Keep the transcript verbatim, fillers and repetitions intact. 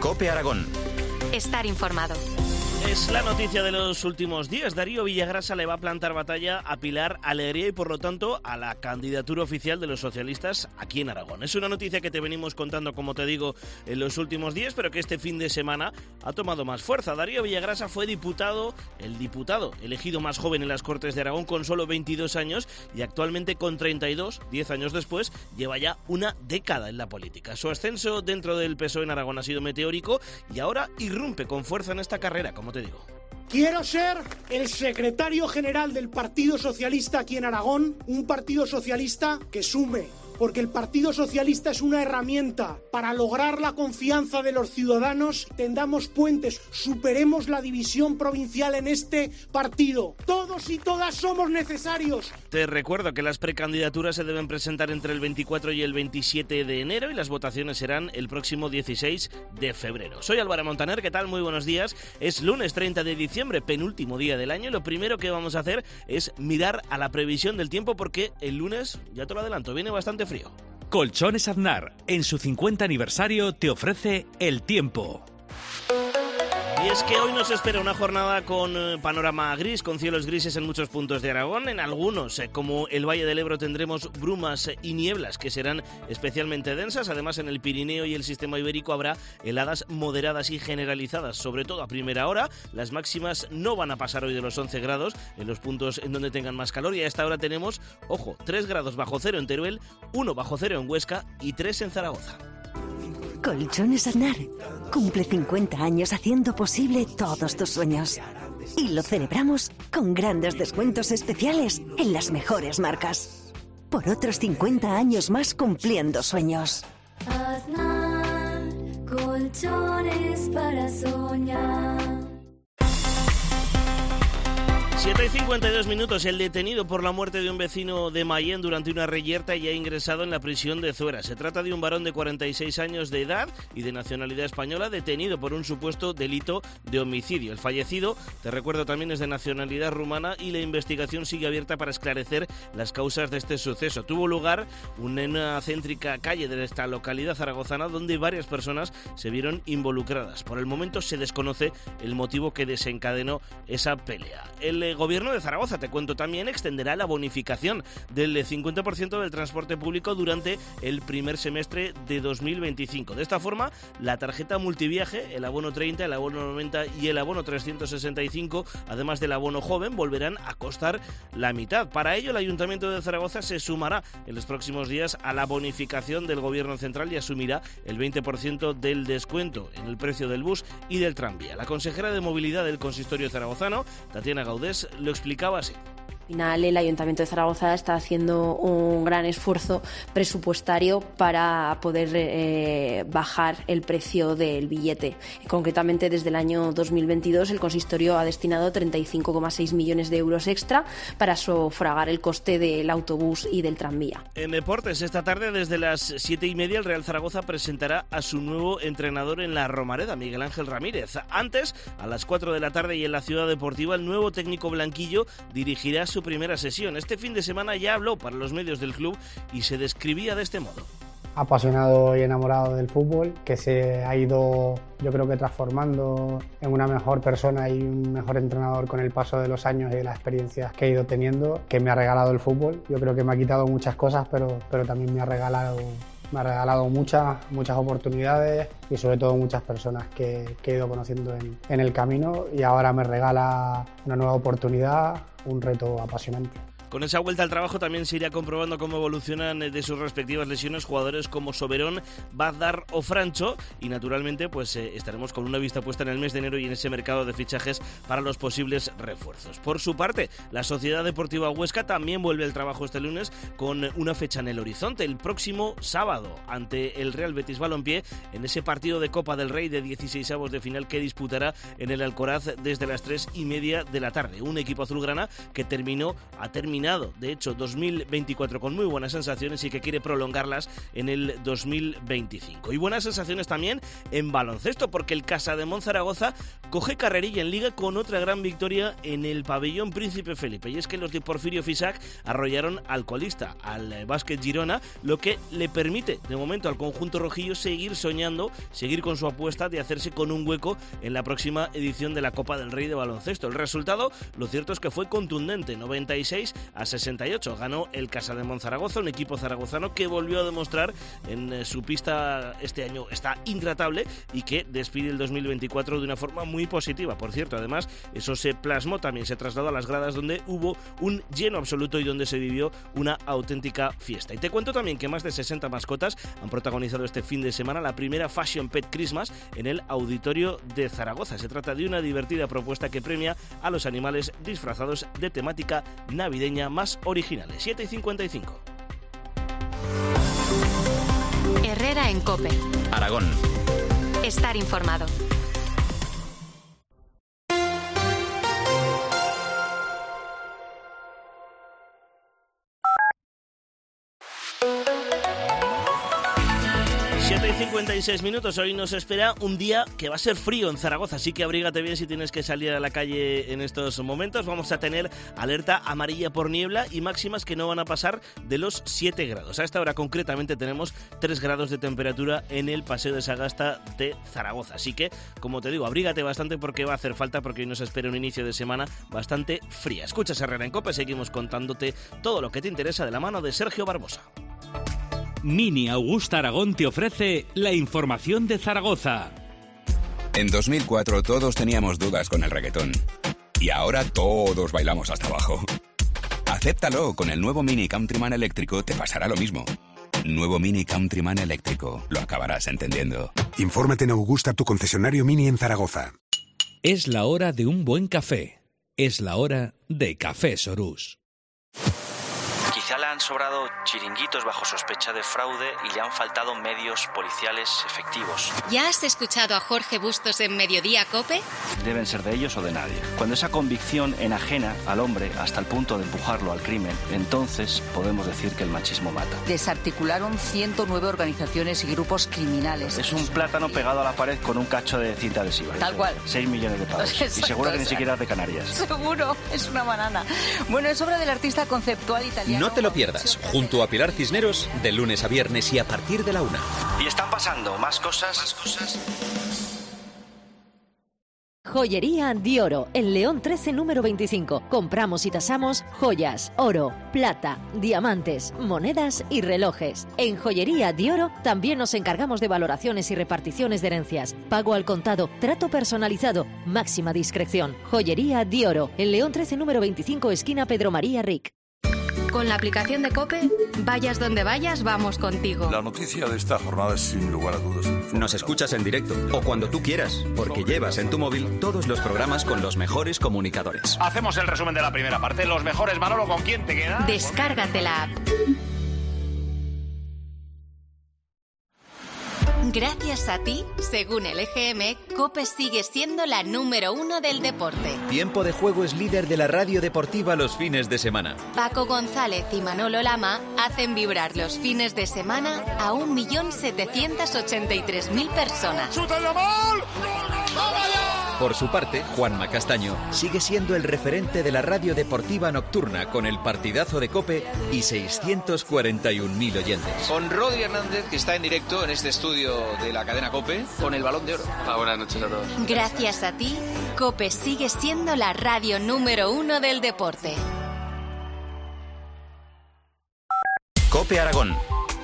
COPE Aragón. Estar informado. Es la noticia de los últimos días. Darío Villagrasa le va a plantar batalla a Pilar Alegría y, por lo tanto, a la candidatura oficial de los socialistas aquí en Aragón. Es una noticia que te venimos contando, como te digo, en los últimos días, pero que este fin de semana ha tomado más fuerza. Darío Villagrasa fue diputado, el diputado elegido más joven en las Cortes de Aragón con solo veintidós años y actualmente con treinta y dos, diez años después, lleva ya una década en la política. Su ascenso dentro del P S O E en Aragón ha sido meteórico y ahora irrumpe con fuerza en esta carrera, como te digo. Quiero ser el secretario general del Partido Socialista aquí en Aragón, un Partido Socialista que sume, porque el Partido Socialista es una herramienta para lograr la confianza de los ciudadanos. Tendamos puentes, superemos la división provincial en este partido. Todos y todas somos necesarios. Te recuerdo que las precandidaturas se deben presentar entre el veinticuatro y el veintisiete de enero y las votaciones serán el próximo dieciséis de febrero. Soy Álvaro Montaner, ¿qué tal? Muy buenos días. Es lunes treinta de diciembre, penúltimo día del año, y lo primero que vamos a hacer es mirar a la previsión del tiempo porque el lunes, ya te lo adelanto, viene bastante frío. Colchones Aznar, en su cincuenta aniversario, te ofrece el tiempo. Y es que hoy nos espera una jornada con eh, panorama gris, con cielos grises en muchos puntos de Aragón. En algunos, eh, como el Valle del Ebro, tendremos brumas eh, y nieblas que serán especialmente densas. Además, en el Pirineo y el Sistema Ibérico habrá heladas moderadas y generalizadas, sobre todo a primera hora. Las máximas no van a pasar hoy de los once grados en los puntos en donde tengan más calor. Y a esta hora tenemos, ojo, tres grados bajo cero en Teruel, uno bajo cero en Huesca y tres en Zaragoza. Colchones Aznar cumple cincuenta años haciendo posible todos tus sueños. Y lo celebramos con grandes descuentos especiales en las mejores marcas. Por otros cincuenta años más cumpliendo sueños. Aznar, colchones para soñar. siete y cincuenta y dos minutos. El detenido por la muerte de un vecino de Mayén durante una reyerta ya ha ingresado en la prisión de Zuera. Se trata de un varón de cuarenta y seis años de edad y de nacionalidad española, detenido por un supuesto delito de homicidio. El fallecido, te recuerdo, también es de nacionalidad rumana y la investigación sigue abierta para esclarecer las causas de este suceso. Tuvo lugar en una céntrica calle de esta localidad zaragozana donde varias personas se vieron involucradas. Por el momento se desconoce el motivo que desencadenó esa pelea. El Gobierno de Zaragoza, te cuento también, extenderá la bonificación del cincuenta por ciento del transporte público durante el primer semestre de dos mil veinticinco. De esta forma, la tarjeta multiviaje, el abono treinta, el abono noventa y el abono trescientos sesenta y cinco, además del abono joven, volverán a costar la mitad. Para ello, el Ayuntamiento de Zaragoza se sumará en los próximos días a la bonificación del Gobierno central y asumirá el veinte por ciento del descuento en el precio del bus y del tranvía. La consejera de Movilidad del Consistorio zaragozano, Tatiana Gaudés, lo explicaba así. Al final, el Ayuntamiento de Zaragoza está haciendo un gran esfuerzo presupuestario para poder eh, bajar el precio del billete. Concretamente, desde el año dos mil veintidós, el consistorio ha destinado treinta y cinco coma seis millones de euros extra para sufragar el coste del autobús y del tranvía. En deportes, esta tarde, desde las siete y media, el Real Zaragoza presentará a su nuevo entrenador en la Romareda, Miguel Ángel Ramírez. Antes, a las cuatro de la tarde y en la Ciudad Deportiva, el nuevo técnico blanquillo dirigirá su primera sesión. Este fin de semana ya habló para los medios del club y se describía de este modo. Apasionado y enamorado del fútbol, que se ha ido, yo creo que transformando en una mejor persona y un mejor entrenador con el paso de los años y de las experiencias que he ido teniendo, que me ha regalado el fútbol. Yo creo que me ha quitado muchas cosas, pero, pero también me ha regalado Me ha regalado muchas, muchas oportunidades y sobre todo muchas personas que, que he ido conociendo en, en el camino, y ahora me regala una nueva oportunidad, un reto apasionante. Con esa vuelta al trabajo también se irá comprobando cómo evolucionan de sus respectivas lesiones jugadores como Soberón, Bazdar o Francho, y naturalmente pues eh, estaremos con una vista puesta en el mes de enero y en ese mercado de fichajes para los posibles refuerzos. Por su parte, la Sociedad Deportiva Huesca también vuelve al trabajo este lunes con una fecha en el horizonte, el próximo sábado ante el Real Betis Balompié, en ese partido de Copa del Rey de dieciseisavos de final que disputará en el Alcoraz desde las tres y media de la tarde. Un equipo azulgrana que terminó, ha terminado terminado, de hecho, dos mil veinticuatro con muy buenas sensaciones y que quiere prolongarlas en el dos mil veinticinco. Y buenas sensaciones también en baloncesto, porque el Casademont Zaragoza coge carrerilla en Liga con otra gran victoria en el pabellón Príncipe Felipe. Y es que los de Porfirio Fisac arrollaron al colista, al Básquet Girona, lo que le permite, de momento, al conjunto rojillo seguir soñando, seguir con su apuesta de hacerse con un hueco en la próxima edición de la Copa del Rey de baloncesto. El resultado, lo cierto es que fue contundente, noventa y seis a sesenta y ocho. Ganó el Casademont Zaragoza, un equipo zaragozano que volvió a demostrar en su pista este año está intratable y que despide el dos mil veinticuatro de una forma muy positiva. Por cierto, además, eso se plasmó, también se trasladó a las gradas donde hubo un lleno absoluto y donde se vivió una auténtica fiesta. Y te cuento también que más de sesenta mascotas han protagonizado este fin de semana la primera Fashion Pet Christmas en el Auditorio de Zaragoza. Se trata de una divertida propuesta que premia a los animales disfrazados de temática navideña más originales. siete y cincuenta y cinco. Herrera en COPE. Aragón. Estar informado. siete y cincuenta y seis minutos, hoy nos espera un día que va a ser frío en Zaragoza, así que abrígate bien si tienes que salir a la calle en estos momentos. Vamos a tener alerta amarilla por niebla y máximas que no van a pasar de los siete grados. A esta hora concretamente tenemos tres grados de temperatura en el Paseo de Sagasta de Zaragoza, así que, como te digo, abrígate bastante porque va a hacer falta, porque hoy nos espera un inicio de semana bastante fría. Escuchas Herrera en COPE, seguimos contándote todo lo que te interesa de la mano de Sergio Barbosa. Mini Augusta Aragón te ofrece la información de Zaragoza. En dos mil cuatro todos teníamos dudas con el reggaetón. Y ahora todos bailamos hasta abajo. Acéptalo, con el nuevo Mini Countryman eléctrico te pasará lo mismo. Nuevo Mini Countryman eléctrico, lo acabarás entendiendo. Infórmate en Augusta, tu concesionario Mini en Zaragoza. Es la hora de un buen café. Es la hora de Café Sorús. Quizá le han sobrado chiringuitos bajo sospecha de fraude y le han faltado medios policiales efectivos. ¿Ya has escuchado a Jorge Bustos en Mediodía COPE? Deben ser de ellos o de nadie. Cuando esa convicción enajena al hombre hasta el punto de empujarlo al crimen, entonces podemos decir que el machismo mata. Desarticularon ciento nueve organizaciones y grupos criminales. Es un plátano pegado a la pared con un cacho de cinta adhesiva. Tal cual. seis millones de pavos. Exacto, y seguro que ni o sea, siquiera es de Canarias. Seguro, es una banana. Bueno, es obra del artista conceptual italiano. No te lo pierdas, junto a Pilar Cisneros, de lunes a viernes y a partir de la una. Y están pasando más cosas. Más cosas. Joyería Dioro, en León trece, número veinticinco. Compramos y tasamos joyas, oro, plata, diamantes, monedas y relojes. En Joyería Dioro también nos encargamos de valoraciones y reparticiones de herencias. Pago al contado, trato personalizado, máxima discreción. Joyería Dioro, en León trece, número veinticinco, esquina Pedro María Ric. Con la aplicación de COPE, vayas donde vayas, vamos contigo. La noticia de esta jornada es sin lugar a dudas. Nos escuchas en directo o cuando tú quieras, porque llevas en tu móvil todos los programas con los mejores comunicadores. Hacemos el resumen de la primera parte. Los mejores, Manolo, ¿con quién te quedas? Descárgate la app. Gracias a ti, según el E G M, COPE sigue siendo la número uno del deporte. Tiempo de Juego es líder de la radio deportiva los fines de semana. Paco González y Manolo Lama hacen vibrar los fines de semana a un millón setecientos ochenta y tres mil personas. ¡Chuta el gol! Por su parte, Juanma Castaño sigue siendo el referente de la radio deportiva nocturna con el partidazo de COPE y seiscientos cuarenta y un mil oyentes. Con Rodri Hernández, que está en directo en este estudio de la cadena COPE, con el Balón de Oro. Ah, buenas noches a todos. Gracias a ti, COPE sigue siendo la radio número uno del deporte. COPE Aragón.